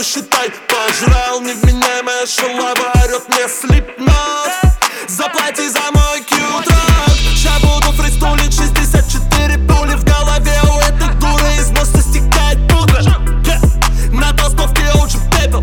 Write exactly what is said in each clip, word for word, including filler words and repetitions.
посчитай. Пожрал невменяемая шалава, орёт мне Slipknot. Заплати за мой кью-трак. Ща буду фристулить, шестьдесят четыре пули в голове. У этой дуры из носа стекает пудра. На толстовке оучи пепел.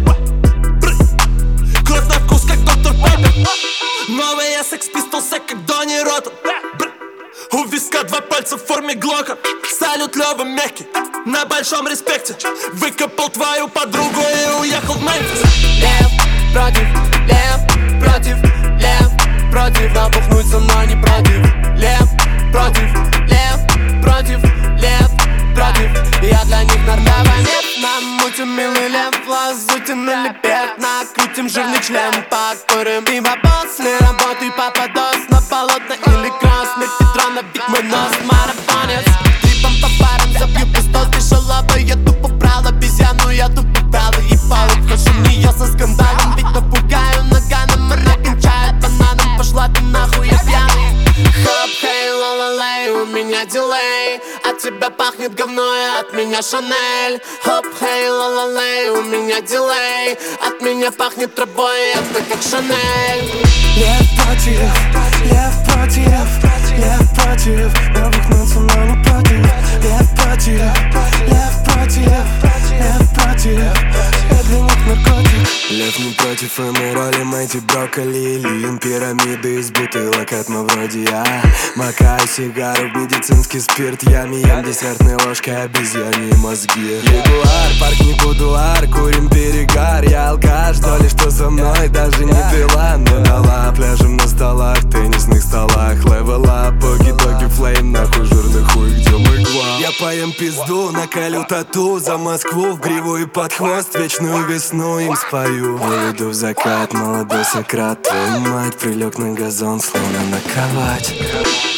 Кровь на вкус, как доктор Пеппер. Новые Sex Pistols, как Донни Роттен. У виска два пальца в форме Глока. Салют Лёва мягкий, на большом респекте. Выкопал твою подругу и уехал в Мемфис. Лев против, лев против, лев против. Набухнуть со мной не против. Лев против, лев против, лев против. Я для них нордава нет. Намутим милый лев, лазутин или пет. Накрутим жирный член, покурим пиво после работы. Попадос на полотна или кросс. Медпетра набит мой нос, марафонец. Трипом по парам, забью пистол, ты шалава. Я тупо брал обезьяну, я тупо брал и пал. Хожу в неё со скандалом, ведь напугаю наганом. Она кончает бананом, пошла ты нахуй, я пьяный. Хоп, хей, ла-ла-лей, у меня дилей. От тебя пахнет говно и от меня Шанель. Хоп, хей, ла-ла-лей, у меня дилей. От меня пахнет травой, это как Шанель. Лев против, лев против, лев против. Набухнуться, но не против. Лев против, лев против, лев против. Я для них наркотик. Лев не против эмероли, майти брокколи. Лин пирамиды из бутылок от мы вроде я. Макаю сигару в медицинский спирт. Ями ем десертной ложкой обезьяньи мозги. Ягуар, парк не будуар, курим перегар. Я алкаш, доли что со мной даже не пила. Но дала пляжем на столах, теннисных столах. Левел ап, оги-доги, флейм, нахуй жирный хуй, где мой глав. Я поем пизду, наколю тату за Москву в гриву и под хвост. Вечную весну им спою. Выведу в закат, молодой Сократ. Твою мать, прилег на газон, словно на кровать.